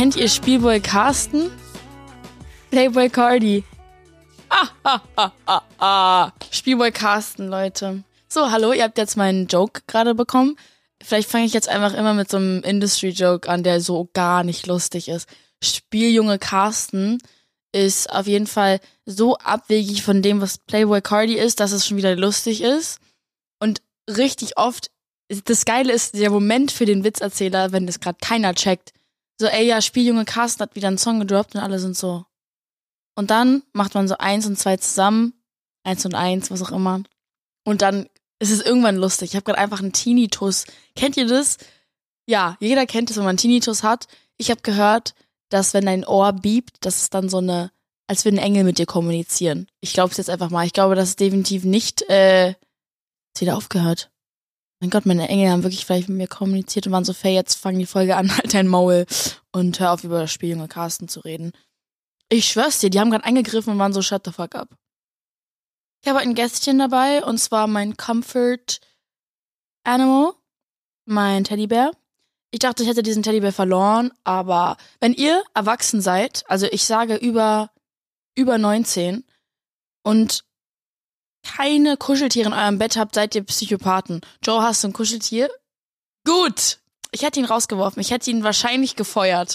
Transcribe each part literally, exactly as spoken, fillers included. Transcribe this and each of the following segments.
kennt ihr Spielboy Carsten? Playboy Cardi. Ah, ah, ah, ah, ah. Spielboy Carsten, Leute. So, hallo, ihr habt jetzt meinen Joke gerade bekommen. Vielleicht fange ich jetzt einfach immer mit so einem Industry-Joke an, der so gar nicht lustig ist. Spieljunge Carsten ist auf jeden Fall so abwegig von dem, was Playboy Cardi ist, dass es schon wieder lustig ist. Und richtig oft, das Geile ist der Moment für den Witzerzähler, wenn das gerade keiner checkt. So, ey, ja, Spieljunge Carsten hat wieder einen Song gedroppt und alle sind so. Und dann macht man so eins und zwei zusammen, eins und eins, was auch immer. Und dann ist es irgendwann lustig. Ich habe gerade einfach einen Tinnitus. Kennt ihr das? Ja, jeder kennt es, wenn man einen Tinnitus hat. Ich habe gehört, dass wenn dein Ohr biebt, dass es dann so eine, als würden Engel mit dir kommunizieren. Ich glaube es jetzt einfach mal. Ich glaube, das ist definitiv nicht, äh, ist wieder aufgehört. Mein Gott, meine Engel haben wirklich vielleicht mit mir kommuniziert und waren so, Faye, jetzt fang die Folge an, halt dein Maul und hör auf, über das Spieljunge Carsten zu reden. Ich schwör's dir, die haben gerade eingegriffen und waren so, shut the fuck up. Ich habe ein Gästchen dabei, und zwar mein Comfort Animal, mein Teddybär. Ich dachte, ich hätte diesen Teddybär verloren, aber wenn ihr erwachsen seid, also ich sage über, über neunzehn und keine Kuscheltiere in eurem Bett habt, seid ihr Psychopathen. Joe, hast du ein Kuscheltier? Gut. Ich hätte ihn rausgeworfen. Ich hätte ihn wahrscheinlich gefeuert.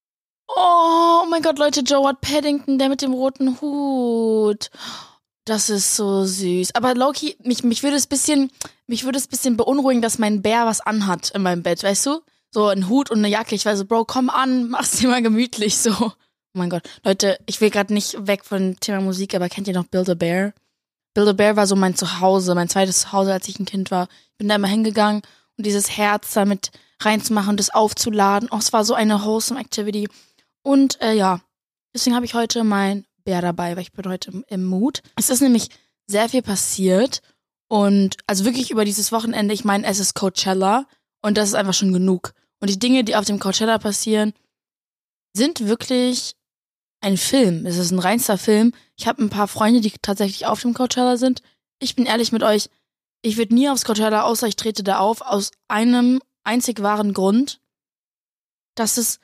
Oh mein Gott, Leute, Joe hat Paddington, der mit dem roten Hut. Das ist so süß. Aber Loki, mich, mich würde es bisschen, mich würde es bisschen beunruhigen, dass mein Bär was anhat in meinem Bett, weißt du? So ein Hut und eine Jacke. Ich war so, Bro, komm an, mach's dir mal gemütlich, so. Oh mein Gott. Leute, ich will gerade nicht weg von dem Thema Musik, aber kennt ihr noch Build-A-Bear? Build-A-Bear war so mein Zuhause, mein zweites Zuhause, als ich ein Kind war. Ich bin da immer hingegangen und dieses Herz damit reinzumachen und das aufzuladen. Oh, es war so eine wholesome Activity. Und äh, ja, deswegen habe ich heute mein Bär dabei, weil ich bin heute im, im Mood. Es ist nämlich sehr viel passiert und also wirklich über dieses Wochenende, ich meine, es ist Coachella und das ist einfach schon genug. Und die Dinge, die auf dem Coachella passieren, sind wirklich ein Film. Es ist ein reinster Film. Ich habe ein paar Freunde, die tatsächlich auf dem Coachella sind. Ich bin ehrlich mit euch, ich würde nie aufs Coachella, außer ich trete da auf, aus einem einzig wahren Grund, dass es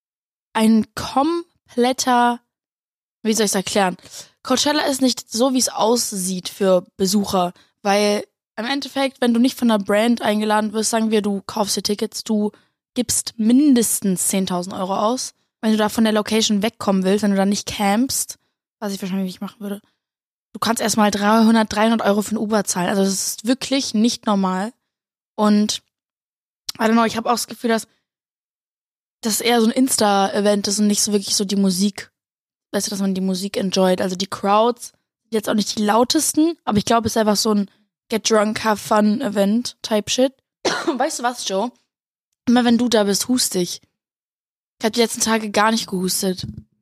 ein kompletter, wie soll ich es erklären? Coachella ist nicht so, wie es aussieht für Besucher, weil im Endeffekt, wenn du nicht von einer Brand eingeladen wirst, sagen wir, du kaufst dir Tickets, du gibst mindestens zehntausend Euro aus. Wenn du da von der Location wegkommen willst, wenn du da nicht campst, was ich wahrscheinlich nicht machen würde, du kannst erstmal dreihundert, dreihundert Euro für ein Uber zahlen. Also das ist wirklich nicht normal. Und, I don't know, ich habe auch das Gefühl, dass das eher so ein Insta-Event ist und nicht so wirklich so die Musik. Weißt du, dass man die Musik enjoyt. Also die Crowds sind jetzt auch nicht die lautesten, aber ich glaube, es ist einfach so ein Get Drunk, Have Fun Event Type Shit. Weißt du was, Joe? Immer wenn du da bist, hust dich. Ich habe die letzten Tage gar nicht gehustet.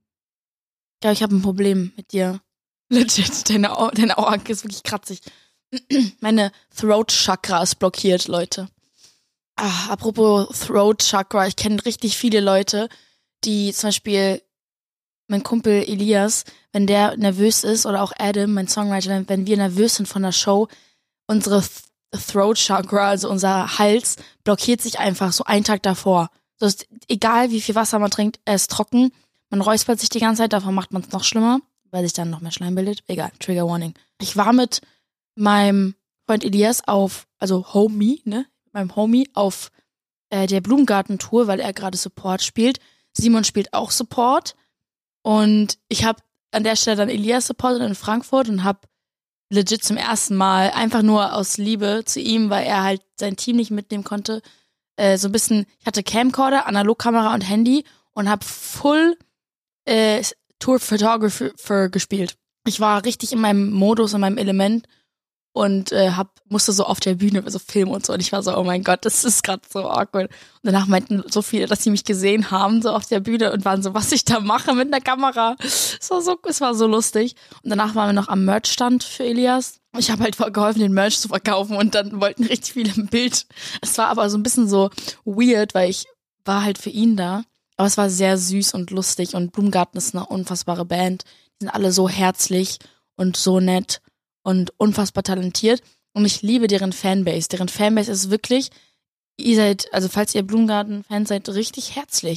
Ich glaube, ich habe ein Problem mit dir. Legit, deine, Au- deine Augen ist wirklich kratzig. Meine Throat-Chakra ist blockiert, Leute. Ah, apropos Throat-Chakra, ich kenne richtig viele Leute, die zum Beispiel, mein Kumpel Elias, wenn der nervös ist, oder auch Adam, mein Songwriter, wenn wir nervös sind von der Show, unsere Th- Throat-Chakra, also unser Hals, blockiert sich einfach so einen Tag davor. So ist, egal wie viel Wasser man trinkt, er ist trocken, man räuspert sich die ganze Zeit, davon macht man es noch schlimmer, weil sich dann noch mehr Schleim bildet. Egal, Trigger Warning. Ich war mit meinem Freund Elias auf, also Homie, ne, meinem Homie auf äh, der Blumengarten-Tour, weil er gerade Support spielt. Simon spielt auch Support und ich habe an der Stelle dann Elias supportet in Frankfurt und habe legit zum ersten Mal, einfach nur aus Liebe zu ihm, weil er halt sein Team nicht mitnehmen konnte, äh, so ein bisschen, ich hatte Camcorder, Analogkamera und Handy und habe full äh, Tour Photographer gespielt. Ich war richtig in meinem Modus, in meinem Element und äh, hab, musste so auf der Bühne so filmen und so. Und ich war so, oh mein Gott, das ist gerade so awkward. Und danach meinten so viele, dass sie mich gesehen haben, so auf der Bühne und waren so, was ich da mache mit der Kamera. Es war so, es war so lustig. Und danach waren wir noch am Merchstand für Elias. Ich habe halt geholfen, den Merch zu verkaufen und dann wollten richtig viele ein Bild. Es war aber so ein bisschen so weird, weil ich war halt für ihn da. Aber es war sehr süß und lustig und Blumengarten ist eine unfassbare Band. Die sind alle so herzlich und so nett und unfassbar talentiert. Und ich liebe deren Fanbase. Deren Fanbase ist wirklich, ihr seid, also falls ihr Blumengarten-Fans seid, richtig herzlich.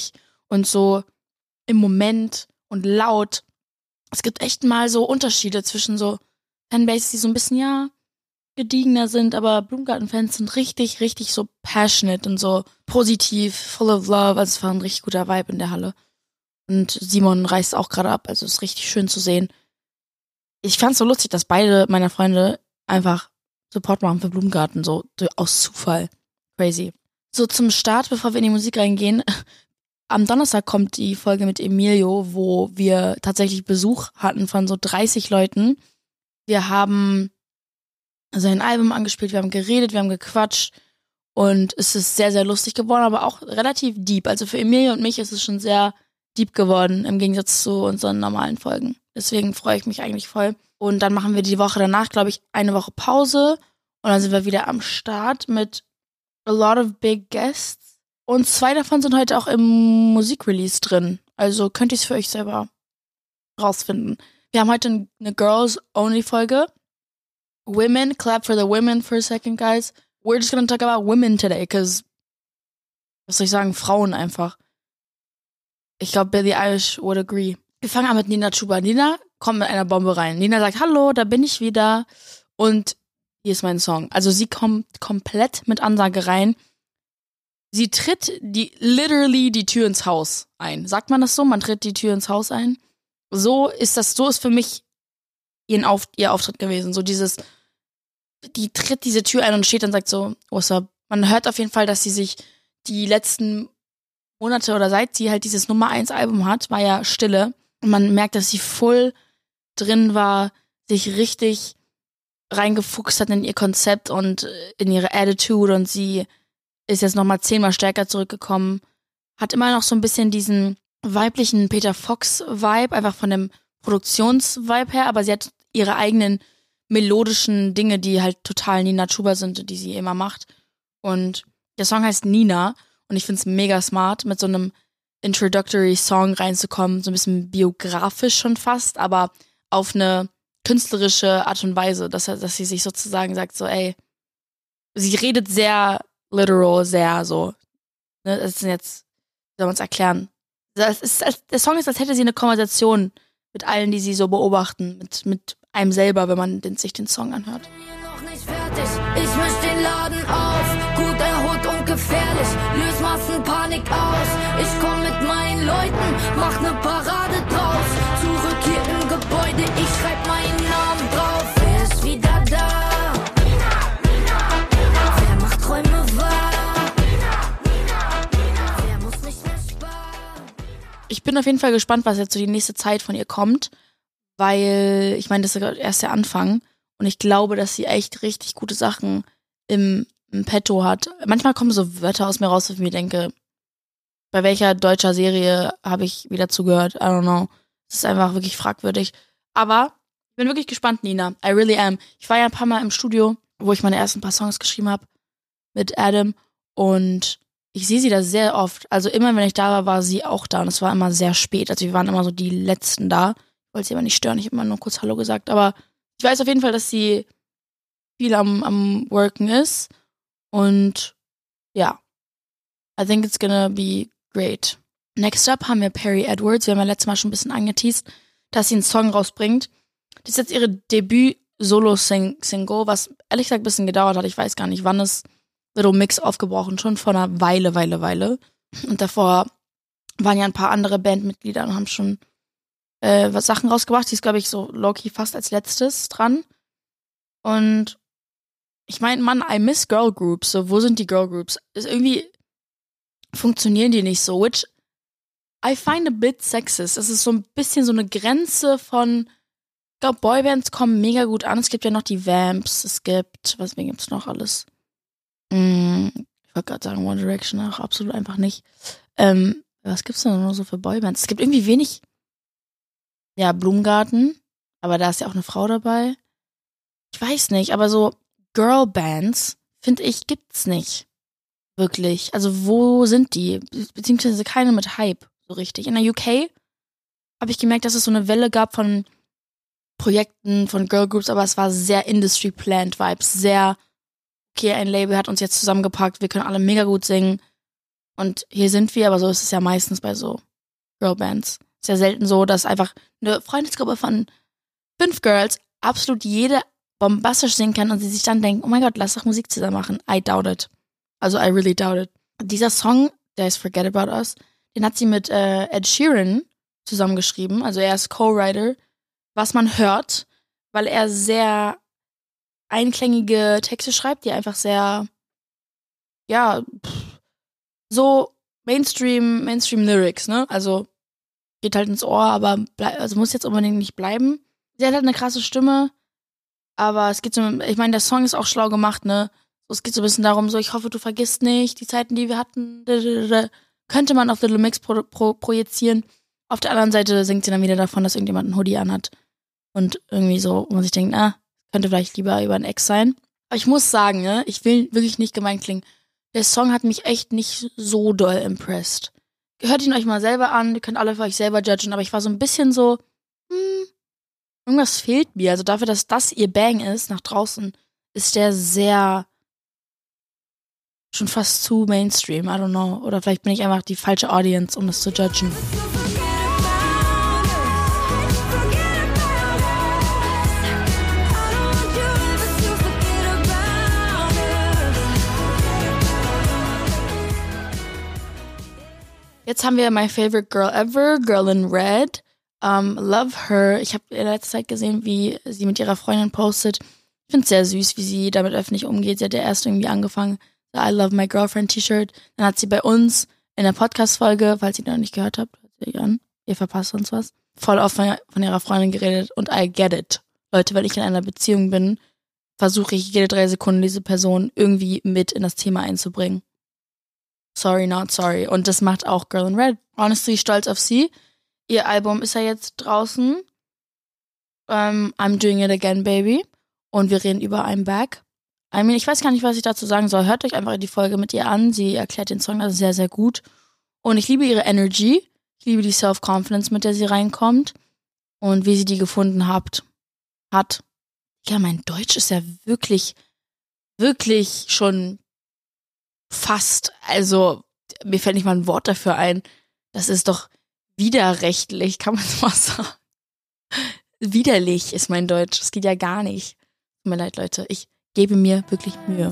und so im Moment und laut. Es gibt echt mal so Unterschiede zwischen so Fanbases, die so ein bisschen, ja, gediegener sind, aber Blumengarten-Fans sind richtig, richtig so passionate und so positiv, full of love. Also es war ein richtig guter Vibe in der Halle. Und Simon reist auch gerade ab, also es ist richtig schön zu sehen. Ich fand's so lustig, dass beide meiner Freunde einfach Support machen für Blumengarten, so aus Zufall. Crazy. So zum Start, bevor wir in die Musik reingehen. Am Donnerstag kommt die Folge mit Emilio, wo wir tatsächlich Besuch hatten von so dreißig Leuten. Wir haben sein Album angespielt, wir haben geredet, wir haben gequatscht und es ist sehr, sehr lustig geworden, aber auch relativ deep. Also für Emilio und mich ist es schon sehr deep geworden, im Gegensatz zu unseren normalen Folgen. Deswegen freue ich mich eigentlich voll. Und dann machen wir die Woche danach, glaube ich, eine Woche Pause und dann sind wir wieder am Start mit a lot of big guests. Und zwei davon sind heute auch im Musikrelease drin. Also könnt ihr es für euch selber rausfinden. Wir haben heute eine Girls-Only-Folge. Women, clap for the women for a second, guys. We're just gonna talk about women today, because, was soll ich sagen, Frauen einfach. Ich glaube, Billie Eilish would agree. Wir fangen an mit Nina Chuba. Nina kommt mit einer Bombe rein. Nina sagt, hallo, da bin ich wieder. Und hier ist mein Song. Also sie kommt komplett mit Ansage rein. Sie tritt die literally die Tür ins Haus ein. Sagt man das so? Man tritt die Tür ins Haus ein? So ist das, so ist für mich ihren Auf, ihr Auftritt gewesen. So dieses, die tritt diese Tür ein und steht und sagt so, what's up? Man hört auf jeden Fall, dass sie sich die letzten Monate oder seit sie halt dieses Nummer eins Album hat, war ja Stille. Und man merkt, dass sie voll drin war, sich richtig reingefuchst hat in ihr Konzept und in ihre Attitude und sie ist jetzt nochmal zehnmal stärker zurückgekommen. Hat immer noch so ein bisschen diesen weiblichen Peter Fox-Vibe, einfach von dem Produktions-Vibe her, aber sie hat ihre eigenen melodischen Dinge, die halt total Nina Chuba sind, die sie immer macht. Und der Song heißt Nina und ich find's mega smart, mit so einem Introductory-Song reinzukommen, so ein bisschen biografisch schon fast, aber auf eine künstlerische Art und Weise, dass, dass sie sich sozusagen sagt, so ey, sie redet sehr literal, sehr so, ne, das ist jetzt, wie soll man es erklären? Das ist, der Song ist, als hätte sie eine Konversation mit allen, die sie so beobachten, mit, mit einem selber, wenn man den, sich den Song anhört. Noch nicht fertig, ich misch den Laden auf, gut erholt und gefährlich, löse Massenpanik aus. Ich komm mit meinen Leuten, mach ne Parade draus, zurück hier im Gebäude, ich schreib meinen Namen drauf. Wer ist wieder da? Nina, Nina, Nina. Wer macht Träume wahr? Nina, Nina, Nina. Wer muss nicht mehr sparen? Ich bin auf jeden Fall gespannt, was jetzt so die nächste Zeit von ihr kommt, weil, ich meine, das ist erst der Anfang und ich glaube, dass sie echt richtig gute Sachen im, im Petto hat. Manchmal kommen so Wörter aus mir raus, wo ich mir denke, bei welcher deutscher Serie habe ich wieder zugehört? I don't know. Das ist einfach wirklich fragwürdig. Aber ich bin wirklich gespannt, Nina. I really am. Ich war ja ein paar Mal im Studio, wo ich meine ersten paar Songs geschrieben habe mit Adam und ich sehe sie da sehr oft. Also immer, wenn ich da war, war sie auch da und es war immer sehr spät. Also wir waren immer so die Letzten da. Ich wollte sie aber nicht stören, ich habe immer nur kurz Hallo gesagt. Aber ich weiß auf jeden Fall, dass sie viel am, am Worken ist. Und ja, I think it's gonna be great. Next up haben wir Perry Edwards. Wir haben ja letztes Mal schon ein bisschen angeteased, dass sie einen Song rausbringt. Das ist jetzt ihre Debüt-Solo-Single, was ehrlich gesagt ein bisschen gedauert hat. Ich weiß gar nicht, wann es Little Mix aufgebrochen, schon vor einer Weile, Weile, Weile. Und davor waren ja ein paar andere Bandmitglieder und haben schon äh, was Sachen rausgebracht. Die ist, glaube ich, so low-key fast als letztes dran. Und ich meine, Mann, I miss Girl Groups. So, wo sind die Girl Groups? Ist irgendwie funktionieren die nicht so, which I find a bit sexist. Es ist so ein bisschen so eine Grenze von, ich glaube, Boybands kommen mega gut an. Es gibt ja noch die Vamps, es gibt, was wen gibt's noch alles? Mm, ich wollte gerade sagen One Direction, ach, absolut einfach nicht. Ähm, was gibt's denn noch so für Boybands? Es gibt irgendwie wenig, ja, Blumengarten, aber da ist ja auch eine Frau dabei. Ich weiß nicht, aber so Girlbands, finde ich, gibt's nicht. Wirklich. Also wo sind die? Beziehungsweise keine mit Hype, so richtig. In der U K habe ich gemerkt, dass es so eine Welle gab von Projekten, von Girlgroups, aber es war sehr Industry-Planned Vibes. Sehr, okay, ein Label hat uns jetzt zusammengepackt, wir können alle mega gut singen. Und hier sind wir, aber so ist es ja meistens bei so Girlbands. Ist ja selten so, dass einfach eine Freundesgruppe von fünf Girls absolut jede bombastisch singen kann und sie sich dann denken, oh mein Gott, lass doch Musik zusammen machen. I doubt it. Also I really doubt it. Dieser Song, der ist Forget About Us, den hat sie mit äh, Ed Sheeran zusammengeschrieben. Also er ist Co-Writer, was man hört, weil er sehr einklingige Texte schreibt, die einfach sehr, ja, pff, so Mainstream, Mainstream-Lyrics, ne? Also geht halt ins Ohr, aber bleib, also muss jetzt unbedingt nicht bleiben. Sie hat halt eine krasse Stimme, aber es geht so, ich meine, der Song ist auch schlau gemacht, ne? So, es geht so ein bisschen darum, so, ich hoffe, du vergisst nicht die Zeiten, die wir hatten. Könnte man auf Little Mix pro, pro, projizieren. Auf der anderen Seite singt sie dann wieder davon, dass irgendjemand einen Hoodie anhat. Und irgendwie so, wo man sich denkt, ah, könnte vielleicht lieber über einen Ex sein. Aber ich muss sagen, ne, ich will wirklich nicht gemein klingen. Der Song hat mich echt nicht so doll impressed. Hört ihn euch mal selber an, ihr könnt alle für euch selber judgen, aber ich war so ein bisschen so, hm, irgendwas fehlt mir. Also dafür, dass das ihr Bang ist, nach draußen, ist der sehr, schon fast zu Mainstream, I don't know. Oder vielleicht bin ich einfach die falsche Audience, um das zu judgen. Jetzt haben wir My Favorite Girl Ever, Girl in Red. Um, love her. Ich habe in letzter Zeit gesehen, wie sie mit ihrer Freundin postet. Ich finde es sehr süß, wie sie damit öffentlich umgeht. Sie hat ja erst irgendwie angefangen, I Love My Girlfriend T-Shirt. Dann hat sie bei uns in der Podcast-Folge, falls ihr die noch nicht gehört habt, hört sie an, ihr verpasst sonst was, voll oft von, von ihrer Freundin geredet und I get it. Leute, wenn ich in einer Beziehung bin, versuche ich jede drei Sekunden diese Person irgendwie mit in das Thema einzubringen. Sorry, not sorry. Und das macht auch Girl in Red. Honestly, stolz auf sie. Ihr Album ist ja jetzt draußen. Um, I'm Doing It Again, Baby. Und wir reden über I'm Back. I mean, ich weiß gar nicht, was ich dazu sagen soll. Hört euch einfach die Folge mit ihr an. Sie erklärt den Song also sehr, sehr gut. Und ich liebe ihre Energy. Ich liebe die Self-Confidence, mit der sie reinkommt. Und wie sie die gefunden habt, hat. Ja, mein Deutsch ist ja wirklich, wirklich schon fast, also mir fällt nicht mal ein Wort dafür ein. Das ist doch widerrechtlich, kann man es mal sagen. Widerlich ist mein Deutsch, das geht ja gar nicht. Tut mir leid, Leute, ich gebe mir wirklich Mühe.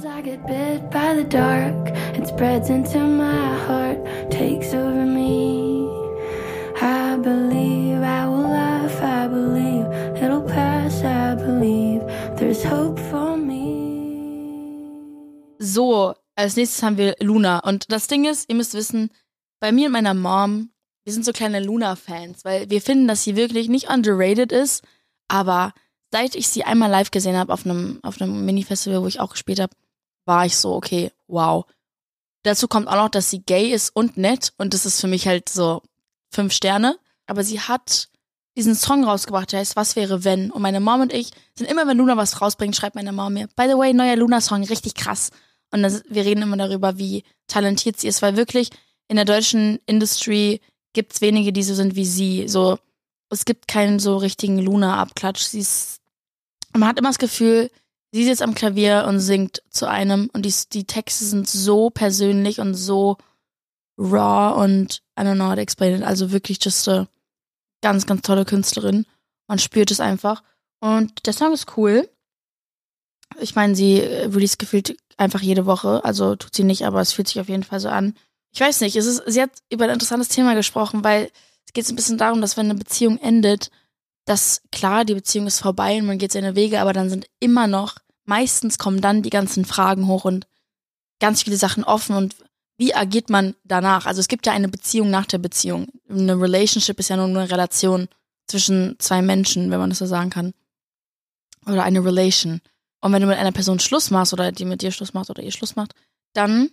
So, als nächstes haben wir Luna. Und das Ding ist, ihr müsst wissen, bei mir und meiner Mom, wir sind so kleine Luna-Fans, weil wir finden, dass sie wirklich nicht underrated ist, aber seit ich sie einmal live gesehen habe auf einem auf einem Mini-Festival, wo ich auch gespielt habe, war ich so, okay, wow. Dazu kommt auch noch, dass sie gay ist und nett und das ist für mich halt so fünf Sterne. Aber sie hat diesen Song rausgebracht, der heißt Was wäre wenn? Und meine Mom und ich sind immer, wenn Luna was rausbringt, schreibt meine Mom mir, by the way, neuer Luna-Song, richtig krass. Und das, wir reden immer darüber, wie talentiert sie ist, weil wirklich in der deutschen Industry gibt's wenige, die so sind wie sie. So, es gibt keinen so richtigen Luna-Abklatsch. Sie ist, man hat immer das Gefühl, sie sitzt am Klavier und singt zu einem und die, die Texte sind so persönlich und so raw und I don't know how to explain it. Also wirklich just a ganz, ganz tolle Künstlerin. Man spürt es einfach. Und der Song ist cool. Ich meine, sie release gefühlt einfach jede Woche. Also tut sie nicht, aber es fühlt sich auf jeden Fall so an. Ich weiß nicht, es ist, sie hat über ein interessantes Thema gesprochen, weil es geht ein bisschen darum, dass wenn eine Beziehung endet, dass klar, die Beziehung ist vorbei und man geht seine Wege, aber dann sind immer noch, meistens kommen dann die ganzen Fragen hoch und ganz viele Sachen offen und wie agiert man danach? Also es gibt ja eine Beziehung nach der Beziehung. Eine Relationship ist ja nur eine Relation zwischen zwei Menschen, wenn man das so sagen kann. Oder eine Relation. Und wenn du mit einer Person Schluss machst oder die mit dir Schluss macht oder ihr Schluss macht, dann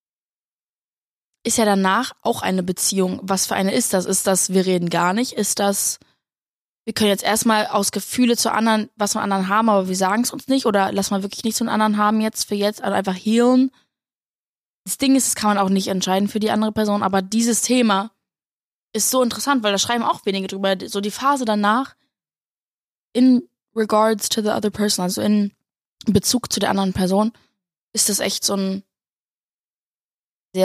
ist ja danach auch eine Beziehung. Was für eine ist das? Ist das, wir reden gar nicht? Ist das, wir können jetzt erstmal aus Gefühle zu anderen, was von anderen haben, aber wir sagen es uns nicht? Oder lass mal wirklich nichts von anderen haben jetzt für jetzt, also einfach healen? Das Ding ist, das kann man auch nicht entscheiden für die andere Person, aber dieses Thema ist so interessant, weil da schreiben auch wenige drüber. So die Phase danach in regards to the other person, also in Bezug zu der anderen Person, ist das echt so ein sehr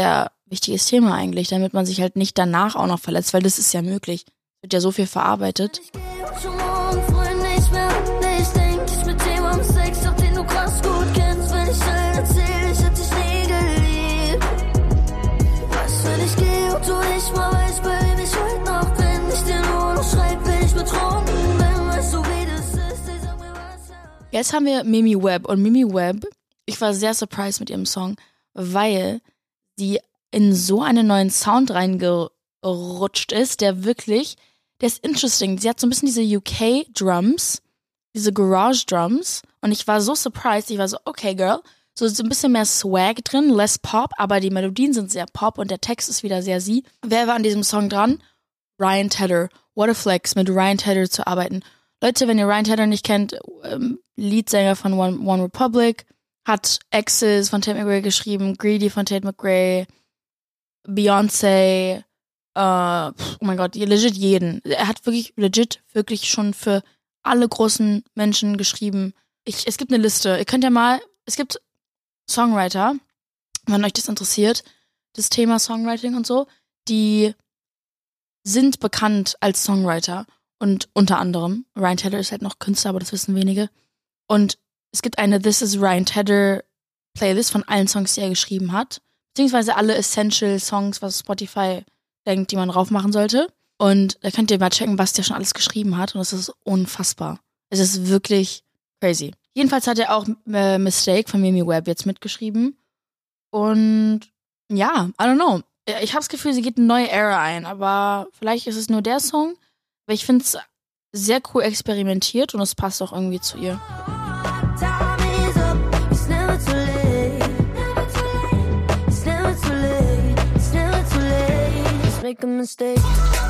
wichtiges Thema eigentlich, damit man sich halt nicht danach auch noch verletzt, weil das ist ja möglich. Es wird ja so viel verarbeitet. Ich geh schon morgen früh nicht mehr. Nee, ich denk nicht mit dem am Sex, doch den du krass gut kennst. Wenn ich allen erzähl, ich hätt dich nie geliebt. Was, wenn ich geh und du nicht mal weißt, bei wem ich heute noch bin. Ich dir nur noch schreib, bin ich betrunken bin. Weißt du, wie das ist? Ich sag mir was. Jetzt haben wir Mimi Webb und Mimi Webb, ich war sehr surprised mit ihrem Song, weil sie in so einen neuen Sound reingerutscht ist, der wirklich, der ist interesting. Sie hat so ein bisschen diese U K-Drums, diese Garage-Drums und ich war so surprised, ich war so, okay, girl, so, so ein bisschen mehr Swag drin, less Pop, aber die Melodien sind sehr Pop und der Text ist wieder sehr sie. Wer war an diesem Song dran? Ryan Tedder. What a flex, mit Ryan Tedder zu arbeiten. Leute, wenn ihr Ryan Tedder nicht kennt, ähm, Leadsänger von One, One Republic, hat Exes von Tate McRae geschrieben, Greedy von Tate McRae, Beyoncé, äh, oh mein Gott, legit jeden. Er hat wirklich, legit, wirklich schon für alle großen Menschen geschrieben. Ich, es gibt eine Liste. Ihr könnt ja mal, es gibt Songwriter, wenn euch das interessiert, das Thema Songwriting und so, die sind bekannt als Songwriter. Und unter anderem, Ryan Tedder ist halt noch Künstler, aber das wissen wenige. Und es gibt eine This is Ryan Tedder Playlist von allen Songs, die er geschrieben hat. Beziehungsweise alle Essential Songs, was Spotify denkt, die man drauf machen sollte. Und da könnt ihr mal checken, was der schon alles geschrieben hat. Und es ist unfassbar. Es ist wirklich crazy. Jedenfalls hat er auch äh, Mistake von Mimi Webb jetzt mitgeschrieben. Und ja, I don't know. Ich habe das Gefühl, sie geht eine neue Era ein. Aber vielleicht ist es nur der Song. Aber ich finde es sehr cool experimentiert und es passt auch irgendwie zu ihr. Make a mistake.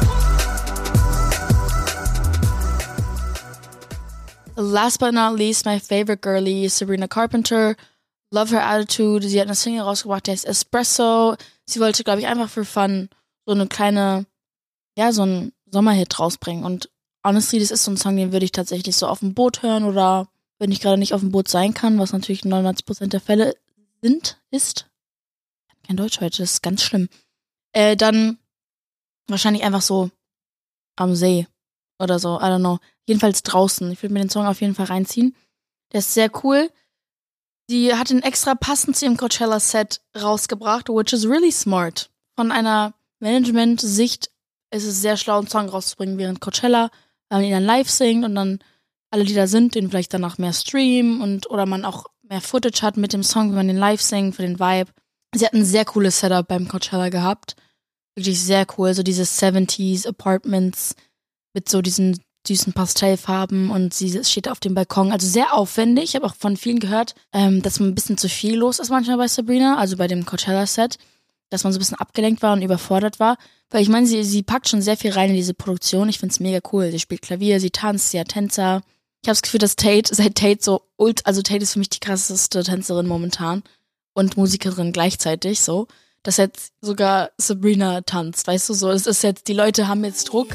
Last but not least, my favorite girlie, Sabrina Carpenter. Love her attitude. Sie hat eine Single rausgebracht, die heißt Espresso. Sie wollte, glaube ich, einfach für Fun so eine kleine, ja, so einen Sommerhit rausbringen. Und honestly, das ist so ein Song, den würde ich tatsächlich so auf dem Boot hören oder wenn ich gerade nicht auf dem Boot sein kann, was natürlich neunundneunzig Prozent der Fälle sind, ist. Kein Deutsch heute, das ist ganz schlimm. Äh, dann wahrscheinlich einfach so am See oder so, I don't know. Jedenfalls draußen. Ich würde mir den Song auf jeden Fall reinziehen. Der ist sehr cool. Sie hat ihn extra passend zu ihrem Coachella-Set rausgebracht, which is really smart. Von einer Management-Sicht ist es sehr schlau, einen Song rauszubringen während Coachella, weil man ihn dann live singt und dann alle, die da sind, den vielleicht danach mehr streamen und oder man auch mehr Footage hat mit dem Song, wenn man den live singt, für den Vibe. Sie hat ein sehr cooles Setup beim Coachella gehabt. Wirklich sehr cool. So diese siebziger Apartments mit so diesen süßen Pastellfarben und sie steht auf dem Balkon. Also sehr aufwendig. Ich habe auch von vielen gehört, ähm, dass man ein bisschen zu viel los ist manchmal bei Sabrina, also bei dem Coachella-Set, dass man so ein bisschen abgelenkt war und überfordert war. Weil ich meine, sie, sie packt schon sehr viel rein in diese Produktion. Ich finde es mega cool. Sie spielt Klavier, sie tanzt, sie hat Tänzer. Ich habe das Gefühl, dass Tate, seit Tate so ult, also Tate ist für mich die krasseste Tänzerin momentan und Musikerin gleichzeitig so, dass jetzt sogar Sabrina tanzt, weißt du, so, es ist jetzt, die Leute haben jetzt Druck.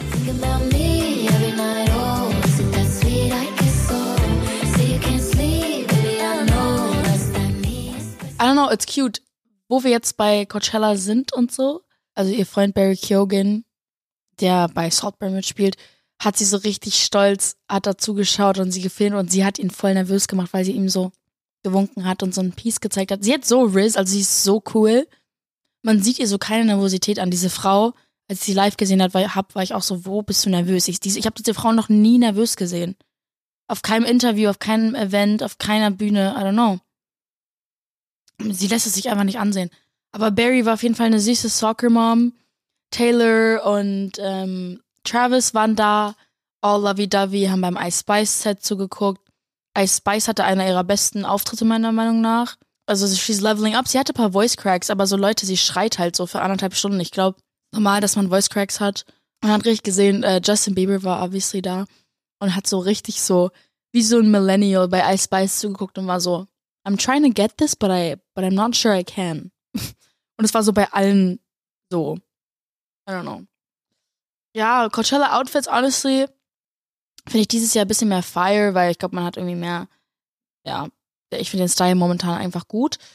I don't know, it's cute. Wo wir jetzt bei Coachella sind und so, also ihr Freund Barry Keoghan, der bei Saltburn mitspielt, hat sie so richtig stolz, hat dazu geschaut und sie gefilmt und sie hat ihn voll nervös gemacht, weil sie ihm so gewunken hat und so ein Piece gezeigt hat. Sie hat so Riz, also sie ist so cool. Man sieht ihr so keine Nervosität an. Diese Frau, als ich sie live gesehen habe, war, hab, war ich auch so, wo bist du nervös? Ich, diese, ich habe diese Frau noch nie nervös gesehen. Auf keinem Interview, auf keinem Event, auf keiner Bühne, I don't know. Sie lässt es sich einfach nicht ansehen. Aber Barry war auf jeden Fall eine süße Soccer-Mom. Taylor und ähm, Travis waren da. All lovey-dovey, haben beim Ice Spice-Set zugeguckt. Ice Spice hatte einer ihrer besten Auftritte, meiner Meinung nach. Also she's leveling up. Sie hatte ein paar Voice Cracks, aber so Leute, sie schreit halt so für anderthalb Stunden. Ich glaube, normal, dass man Voice Cracks hat. Man hat richtig gesehen, äh, Justin Bieber war obviously da und hat so richtig so, wie so ein Millennial bei Ice Spice zugeguckt und war so, I'm trying to get this, but, I, but I'm not sure I can. Und es war so bei allen so. I don't know. Ja, Coachella Outfits, honestly, finde ich dieses Jahr ein bisschen mehr Fire, weil ich glaube, man hat irgendwie mehr, ja, ich finde den Style momentan einfach gut.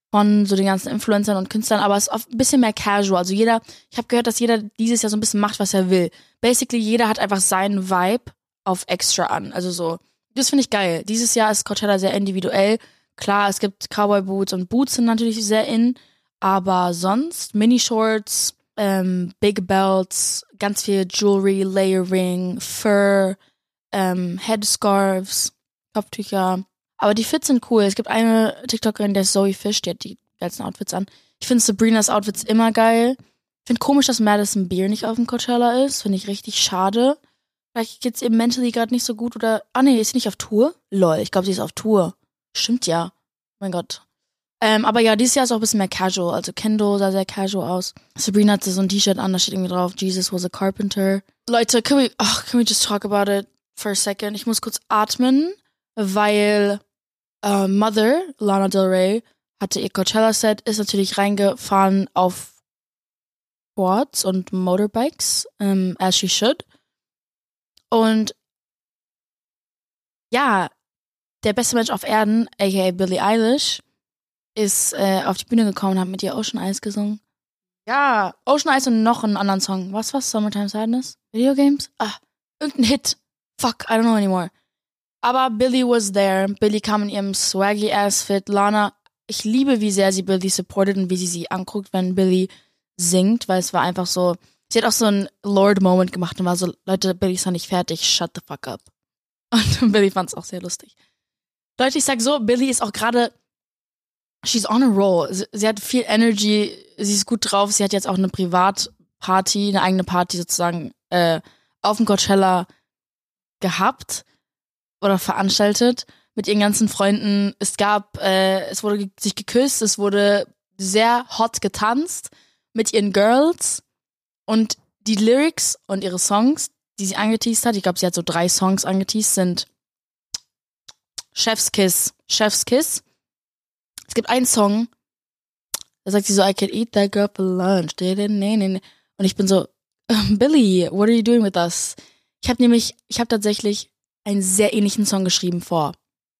von so den ganzen Influencern und Künstlern, aber es ist oft ein bisschen mehr casual. Also jeder, ich habe gehört, dass jeder dieses Jahr so ein bisschen macht, was er will. Basically, jeder hat einfach seinen Vibe auf extra an. Also so, das finde ich geil. Dieses Jahr ist Coachella sehr individuell. Klar, es gibt Cowboy-Boots und Boots sind natürlich sehr in, aber sonst Mini-Shorts, ähm, Big Belts, ganz viel Jewelry, Layering, Fur, ähm, Headscarves, Kopftücher. Aber die Fits sind cool. Es gibt eine TikTokerin, der ist Zoe Fish, die hat die geilsten Outfits an. Ich finde Sabrinas Outfits immer geil. Ich finde komisch, dass Madison Beer nicht auf dem Coachella ist. Finde ich richtig schade. Vielleicht geht's ihr mentally gerade nicht so gut oder... Ah nee, ist sie nicht auf Tour? Lol, ich glaube, sie ist auf Tour. Stimmt ja. Oh mein Gott. Ähm, aber ja, dieses Jahr ist auch ein bisschen mehr casual. Also Kendo sah sehr casual aus. Sabrina hatte so ein T-Shirt an, da steht irgendwie drauf, Jesus was a carpenter. Leute, can we, oh, can we just talk about it for a second? Ich muss kurz atmen, weil... Uh, Mother, Lana Del Rey, hatte ihr Coachella-Set, ist natürlich reingefahren auf Quads und Motorbikes, um, as she should. Und ja, der beste Mensch auf Erden, aka Billie Eilish, ist äh, auf die Bühne gekommen und hat mit ihr Ocean Eyes gesungen. Ja, Ocean Eyes und noch einen anderen Song. Was was? Summertime Sadness? Video Games? Ah, irgendein Hit. Fuck, I don't know anymore. Aber Billie was there. Billie kam in ihrem swaggy ass Fit. Lana, ich liebe, wie sehr sie Billie supportet und wie sie sie anguckt, wenn Billie singt, weil es war einfach so, sie hat auch so einen Lord-Moment gemacht und war so, Leute, Billie ist noch nicht fertig, shut the fuck up. Und Billie fand es auch sehr lustig. Leute, ich sag so, Billie ist auch gerade, she's on a roll. Sie, sie hat viel Energy, sie ist gut drauf, sie hat jetzt auch eine Privatparty, eine eigene Party sozusagen äh, auf dem Coachella gehabt oder veranstaltet mit ihren ganzen Freunden. Es gab, äh, es wurde ge- sich geküsst, es wurde sehr hot getanzt mit ihren Girls und die Lyrics und ihre Songs, die sie angeteased hat, ich glaube, sie hat so drei Songs angeteased, sind Chef's Kiss, Chef's Kiss. Es gibt einen Song, da sagt sie so, I could eat that girl for lunch. Und ich bin so, Billie, what are you doing with us? Ich habe nämlich, ich habe tatsächlich einen sehr ähnlichen Song geschrieben vor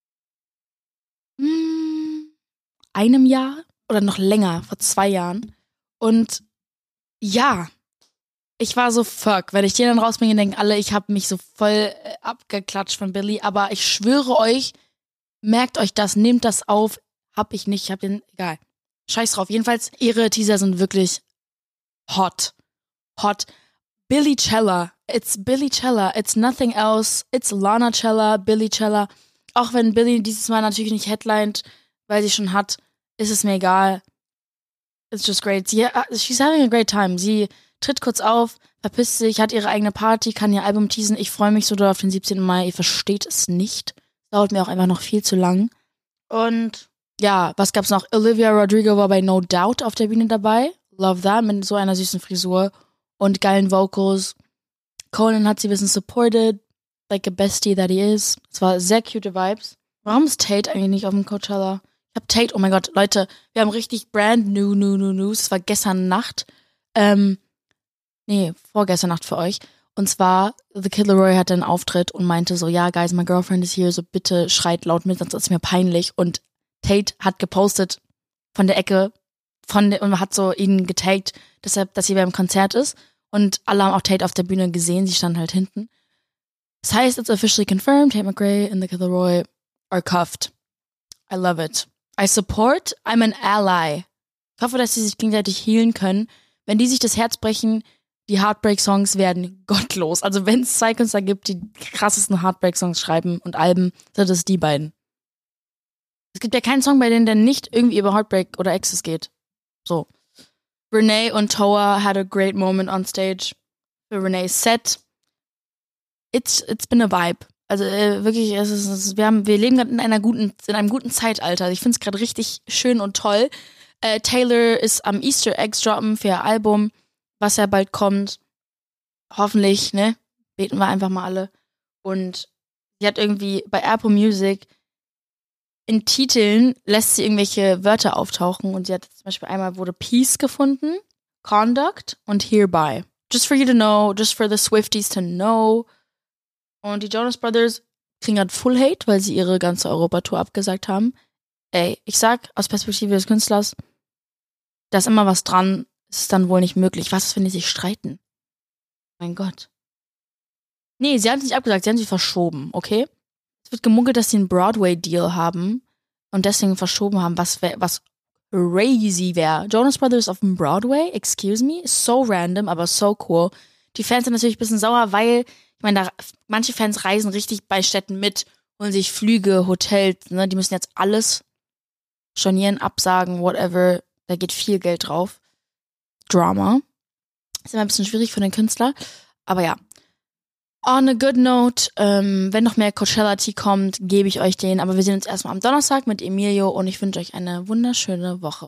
hm, einem Jahr oder noch länger, vor zwei Jahren. Und ja, ich war so, fuck, wenn ich den dann rausbringe, denken alle, ich habe mich so voll äh, abgeklatscht von Billie. Aber ich schwöre euch, merkt euch das, nehmt das auf. Hab ich nicht, ich hab den, egal. Scheiß drauf. Jedenfalls, ihre Teaser sind wirklich hot. Hot. Billie Cella. It's Billie Cella. It's nothing else. It's Lana Cella, Billie Cella. Auch wenn Billie dieses Mal natürlich nicht headlined, weil sie schon hat, ist es mir egal. It's just great. Sie, she's having a great time. Sie tritt kurz auf, verpisst sich, hat ihre eigene Party, kann ihr Album teasen. Ich freue mich so doll auf den siebzehnten Mai. Ihr versteht es nicht. Dauert mir auch einfach noch viel zu lang. Und ja, was gab's noch? Olivia Rodrigo war bei No Doubt auf der Bühne dabei. Love that, mit so einer süßen Frisur und geilen Vocals. Conan hat sie ein bisschen supported, like a bestie that he is. Es war sehr cute Vibes. Warum ist Tate eigentlich nicht auf dem Coachella? Ich hab Tate, oh mein Gott, Leute, wir haben richtig brand new, new, new news. Es war gestern Nacht. Ähm, nee, vorgestern Nacht für euch. Und zwar, The Kid Laroi hatte einen Auftritt und meinte so, ja, guys, my girlfriend is here, so bitte schreit laut mit, sonst ist es mir peinlich. Und Tate hat gepostet von der Ecke von der, und hat so ihn getaggt, deshalb, dass sie beim Konzert ist. Und alle haben auch Tate auf der Bühne gesehen, sie stand halt hinten. Das heißt, it's officially confirmed, Tate McRae and The Kid Laroi are cuffed. I love it. I support, I'm an ally. Ich hoffe, dass sie sich gegenseitig healen können. Wenn die sich das Herz brechen, die Heartbreak-Songs werden gottlos. Also wenn es zwei Künstler gibt, die krassesten Heartbreak-Songs schreiben und Alben, sind es die beiden. Es gibt ja keinen Song bei denen, der nicht irgendwie über Heartbreak oder Exes geht. So. Renee und Toa had a great moment on stage. Für Renees Set. It's, it's been a vibe. Also äh, wirklich, es ist, es ist, wir, haben, wir leben gerade in einer guten, in einem guten Zeitalter. Ich finde es gerade richtig schön und toll. Äh, Taylor ist am Easter Eggs droppen für ihr Album, was ja bald kommt. Hoffentlich, ne? Beten wir einfach mal alle. Und sie hat irgendwie bei Apple Music in Titeln lässt sie irgendwelche Wörter auftauchen und sie hat zum Beispiel einmal wurde Peace gefunden, Conduct und Hereby. Just for you to know, just for the Swifties to know. Und die Jonas Brothers kriegen gerade Full Hate, weil sie ihre ganze Europatour abgesagt haben. ey, ich sag aus Perspektive des Künstlers, da ist immer was dran, es ist dann wohl nicht möglich. Was ist, wenn die sich streiten? Mein Gott. Nee, sie haben sich nicht abgesagt, sie haben sich verschoben, okay? Es wird gemunkelt, dass sie einen Broadway-Deal haben und deswegen verschoben haben, was, wär, was crazy wäre. Jonas Brothers auf dem Broadway, excuse me, so random, aber so cool. Die Fans sind natürlich ein bisschen sauer, weil, ich meine, da, manche Fans reisen richtig bei Städten mit, holen sich Flüge, Hotels, ne, die müssen jetzt alles stornieren, absagen, whatever, da geht viel Geld drauf. Drama. Ist immer ein bisschen schwierig für den Künstler, aber ja. On a good note, ähm, wenn noch mehr Coachella-Tea kommt, gebe ich euch den, aber wir sehen uns erstmal am Donnerstag mit Emilio und ich wünsche euch eine wunderschöne Woche.